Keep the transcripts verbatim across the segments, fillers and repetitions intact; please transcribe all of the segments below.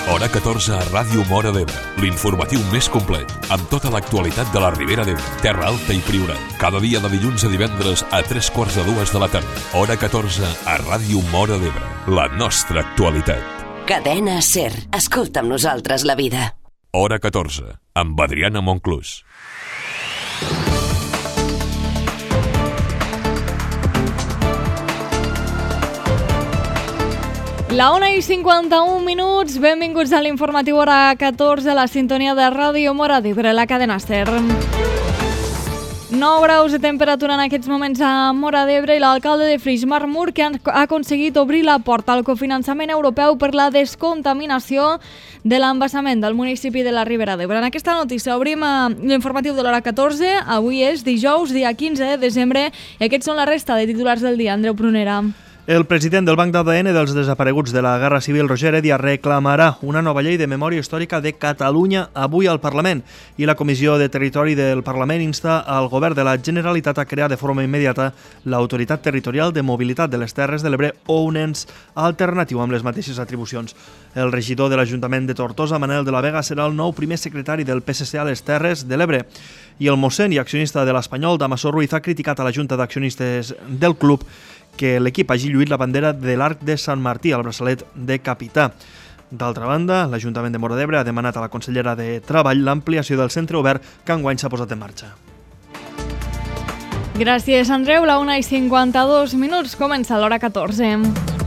Hora catorze a Ràdio Móra d'Ebre, l'informatiu més complet, amb tota l'actualitat de la Ribera d'Ebre, Terra Alta i Priorat. Cada dia de dilluns a divendres a tres quarts de dues de la tarda. Hora catorze a Ràdio Móra d'Ebre, la nostra actualitat. Cadena SER, escolta amb nosaltres la vida. Hora catorze, amb Adriana Monclús. La una i cinquanta-un minuts, benvinguts a l'informatiu hora catorze, a la sintonia de Ràdio Móra d'Ebre, la cadena SER. nou graus de temperatura en aquests moments a Móra d'Ebre i l'alcalde de Flix, Marc Mur, que ha aconseguit obrir la porta al cofinançament europeu per la descontaminació de l'embassament del municipi de la Ribera d'Ebre. En aquesta notícia obrim l'informatiu de l'hora catorze, avui és dijous, dia quinze de desembre, i aquests són la resta de titulars del dia. Andreu Prunera. El president del Banc d'A D N dels desapareguts de la Guerra Civil, Roger Heredia, reclamarà una nova llei de memòria històrica de Catalunya avui al Parlament, i la Comissió de Territori del Parlament insta al Govern de la Generalitat a crear de forma immediata l'Autoritat Territorial de Mobilitat de les Terres de l'Ebre o un ens alternatiu amb les mateixes atribucions. El regidor de l'Ajuntament de Tortosa, Manel de la Vega, serà el nou primer secretari del P S C a les Terres de l'Ebre. I el mossèn i accionista de l'Espanyol, Damaso Ruiz, ha criticat a la Junta d'Accionistes del club que l'equip hagi lluït la bandera de l'Arc de Sant Martí al braçalet de capità. D'altra banda, l'Ajuntament de Móra d'Ebre ha demanat a la consellera de Treball l'ampliació del centre obert que enguany s'ha posat en marxa. Gràcies, Andreu. La una i cinquanta-dos minuts, comença l'hora catorze.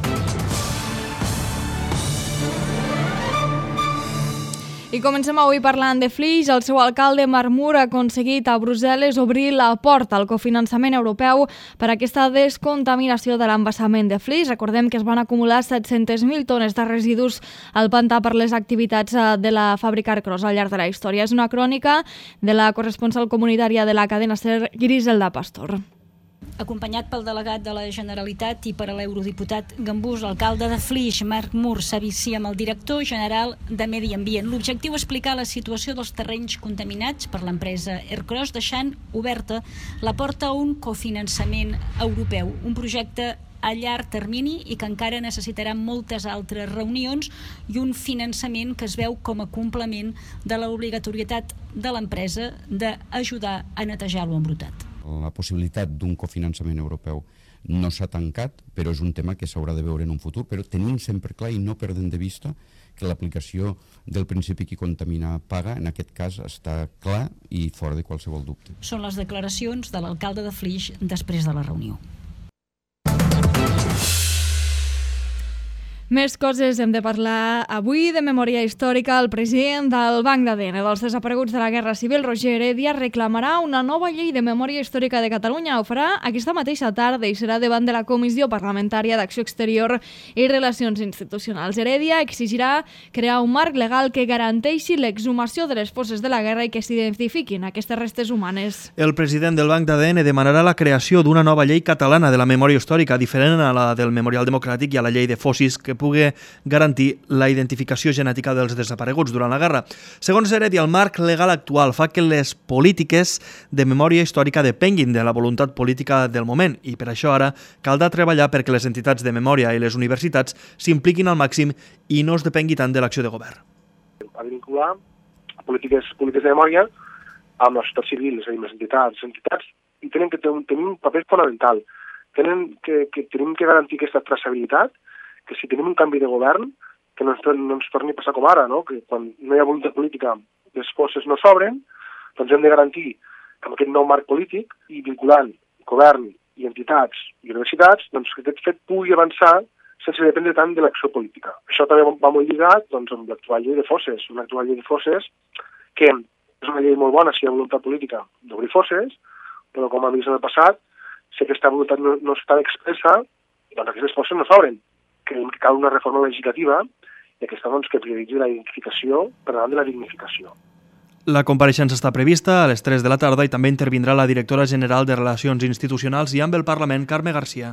I comencem avui parlant de Flix. El seu alcalde, Marc Mur, ha aconseguit a Brussel·les obrir la porta al cofinançament europeu per a aquesta descontaminació de l'embassament de Flix. Recordem que es van acumular set-centes mil tones de residus al pantà per les activitats de la fàbrica Arcros al llarg de la història. És una crònica de la corresponsal comunitària de la cadena SER, Griselda Pastor. Acompanyat pel delegat de la Generalitat i per a l'eurodiputat Gambús, l'alcalde de Flix, Marc Mur, s'ha vist amb el director general de Medi Ambient. L'objectiu és explicar la situació dels terrenys contaminats per l'empresa Ercros, deixant oberta la porta a un cofinançament europeu, un projecte a llarg termini i que encara necessitarà moltes altres reunions i un finançament que es veu com a complement de l'obligatorietat de l'empresa d'ajudar a netejar lo embrutat. La possibilitat d'un cofinançament europeu no s'ha tancat, però és un tema que s'haurà de veure en un futur, però tenim sempre clar i no perdent de vista que l'aplicació del principi qui contamina paga, en aquest cas, està clar i fora de qualsevol dubte. Són les declaracions de l'alcalde de Flix després de la reunió. Més coses hem de parlar avui de memòria històrica. El president del Banc d'A D N dels desapareguts de la Guerra Civil, Roger Heredia, reclamarà una nova llei de memòria històrica de Catalunya. Ho farà aquesta mateixa tarda i serà davant de la Comissió Parlamentària d'Acció Exterior i Relacions Institucionals. Heredia exigirà crear un marc legal que garanteixi l'exhumació de les fosses de la guerra i que s'identifiquin aquestes restes humanes. El president del Banc d'A D N demanarà la creació d'una nova llei catalana de la memòria històrica, diferent a la del Memorial Democràtic i a la llei de fossis, que pugui garantir la identificació genètica dels desapareguts durant la guerra. Segons Heredia, el marc legal actual fa que les polítiques de memòria històrica depenguin de la voluntat política del moment i per això ara caldrà treballar perquè les entitats de memòria i les universitats s'impliquin al màxim i no es depengui tant de l'acció de govern. Ha de vincular polítiques, polítiques de memòria amb la societat civil, és a dir, les entitats. Les entitats i tenen que tenir un paper fonamental. Tenen que, que, tenim que garantir aquesta traçabilitat, que si tenim un canvi de govern, que no ens, no ens torni a passar com ara, no? Que quan no hi ha voluntat política les fosses no s'obren, doncs hem de garantir que amb aquest nou marc polític i vinculant govern i entitats i universitats, doncs que aquest fet pugui avançar sense dependre tant de l'acció política. Això també va molt lligat doncs, amb l'actual llei de fosses, una actual llei de fosses que és una llei molt bona si hi ha voluntat política d'obrir fosses, però com hem vist en el passat, si aquesta voluntat no, no està expressa, doncs aquestes fosses no s'obren. Creiem que cal una reforma legislativa i aquesta doncs, que prioritzi la identificació per davant de la dignificació. La compareixença està prevista a les tres de la tarda i també intervindrà la directora general de Relacions Institucionals i amb el Parlament, Carme Garcia.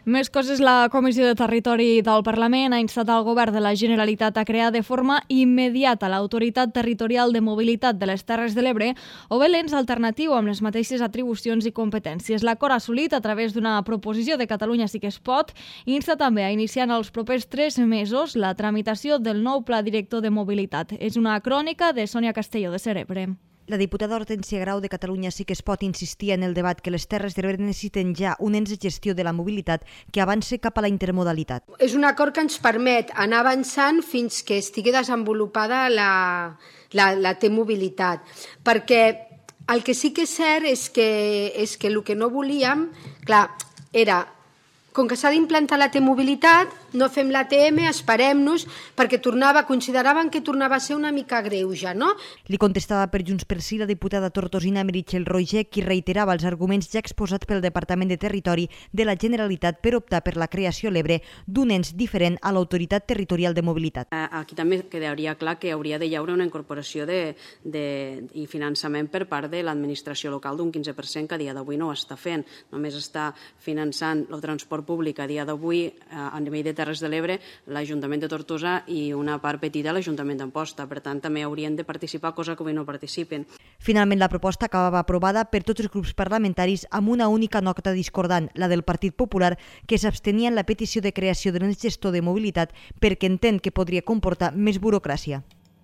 Més coses, la Comissió de Territori del Parlament ha instat al Govern de la Generalitat a crear de forma immediata l'Autoritat Territorial de Mobilitat de les Terres de l'Ebre o bé l'ens alternatiu amb les mateixes atribucions i competències. L'acord assolit a través d'una proposició de Catalunya Sí que es pot insta també a iniciar en els propers tres mesos la tramitació del nou Pla Director de Mobilitat. És una crònica de Sònia Castelló de Cerebre. La diputada Hortènsia Grau de Catalunya Sí que es pot insistir en el debat que les Terres de l'Ebre necessiten ja un ens de gestió de la mobilitat que avance cap a la intermodalitat. És un acord que ens permet anar avançant fins que estigui desenvolupada la, la, la T-mobilitat, perquè el que sí que és cert és que, és que el que no volíem, clar, era, com que s'ha d'implantar la T-mobilitat, no fem l'A T M, esperem-nos, perquè tornava, consideraven que tornava a ser una mica greuja, no? Li contestava per Junts pel Sí la diputada tortosina Meritxell Roigé, qui reiterava els arguments ja exposats pel Departament de Territori de la Generalitat per optar per la creació a l'Ebre d'un ens diferent a l'Autoritat Territorial de Mobilitat. Aquí també quedaria clar que hauria de hi haure una incorporació de, de, i finançament per part de l'administració local d'un quinze per cent que a dia d'avui no ho està fent. Només està finançant el transport públic a dia d'avui a nivell de Terres de l'Ebre, l'Ajuntament de Tortosa i una part petita l'Ajuntament d'Amposta. Per tant, també haurien de participar, cosa que avui no participen. Finalment, la proposta acabava aprovada per tots els grups parlamentaris amb una única nota discordant, la del Partit Popular, que s'abstenia en la petició de creació de l'ens gestor de mobilitat perquè entén que podria comportar més burocràcia.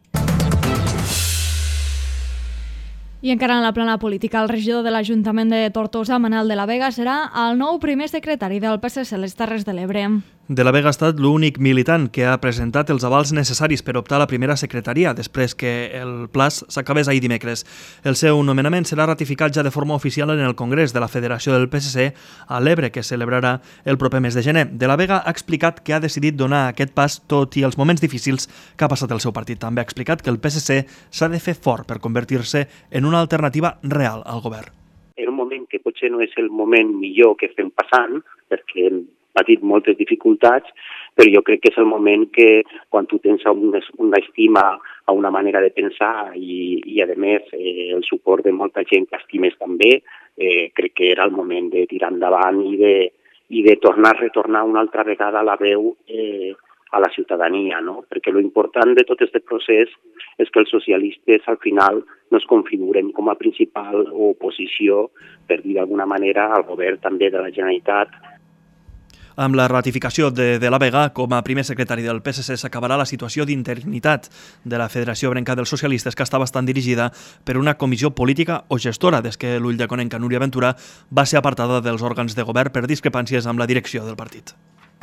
I encara en la plana política, el regidor de l'Ajuntament de Tortosa, Manel de la Vega, serà el nou primer secretari del P S C a les Terres de l'Ebre. De la Vega ha estat l'únic militant que ha presentat els avals necessaris per optar a la primera secretaria, després que el plaç s'acabés ahir dimecres. El seu nomenament serà ratificat ja de forma oficial en el Congrés de la Federació del P S C a l'Ebre, que celebrarà el proper mes de gener. De la Vega ha explicat que ha decidit donar aquest pas tot i els moments difícils que ha passat el seu partit. També ha explicat que el P S C s'ha de fer fort per convertir-se en una alternativa real al govern. En un moment que potser no és el moment millor que estem passant, perquè hem patit moltes dificultats, però jo crec que és el moment que quan tu tens una, una estima a una manera de pensar i, i a més, eh, el suport de molta gent que estimes també, eh, crec que era el moment de tirar endavant i de, i de tornar a retornar una altra vegada la veu eh, a la ciutadania, no? Perquè l'important de tot aquest procés és que els socialistes al final no es configuren com a principal oposició, per dir d'alguna manera, al govern també de la Generalitat. Amb la ratificació de, de la Vega com a primer secretari del P S C s'acabarà la situació d'interinitat de la Federació Ebrenca dels Socialistes, que està bastant dirigida per una comissió política o gestora, des que l'ulldeconenca Núria Ventura va ser apartada dels òrgans de govern per discrepàncies amb la direcció del partit.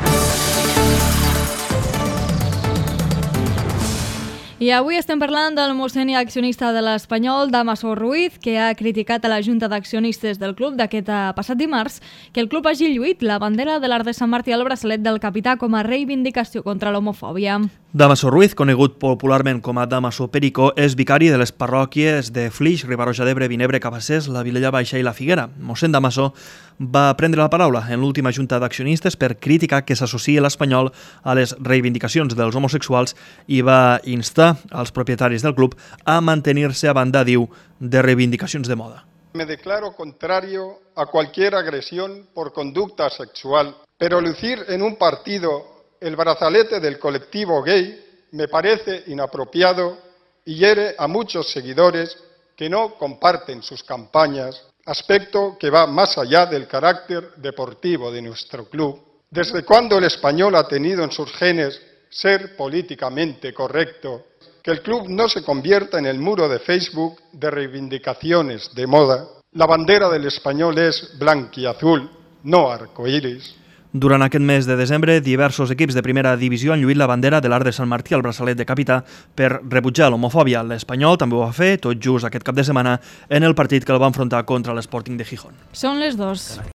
I avui estem parlant del mossèn i accionista de l'Espanyol, Damaso Ruiz, que ha criticat a la Junta d'Accionistes del club d'aquest passat dimarts que el club hagi lluït la bandera de l'Arc de Sant Martí al braçalet del capità com a reivindicació contra l'homofòbia. Damaso Ruiz, conegut popularment com a Damaso Perico, és vicari de les parròquies de Flix, Riba-roja d'Ebre, Vinebre, Cabassers, la Vilella Baixa i la Figuera. Mossèn Damaso va prendre la paraula en l'última Junta d'Accionistes per criticar que s'associï l'Espanyol a les reivindicacions dels homosexuals i va instar als propietaris del club a mantenir-se a banda, diu, de reivindicacions de moda. Me declaro contrario a cualquier agresión por conducta sexual, pero lucir en un partido el brazalete del colectivo gay me parece inapropiado y hiere a muchos seguidores que no comparten sus campañas, aspecto que va más allá del carácter deportivo de nuestro club. ¿Desde cuándo el Español ha tenido en sus genes ser políticamente correcto? Que el club no se convierta en el muro de Facebook de reivindicaciones de moda. La bandera del Español és blanquiazul, no arcoíris. Durant aquest mes de desembre, diversos equips de primera divisió han lluït la bandera de l'Arc de Sant Martí al braçalet de capità per rebutjar l'homofòbia. L'Espanyol també ho va fer, tot just aquest cap de setmana, en el partit que el va enfrontar contra l'Sporting de Gijón. Són les dos.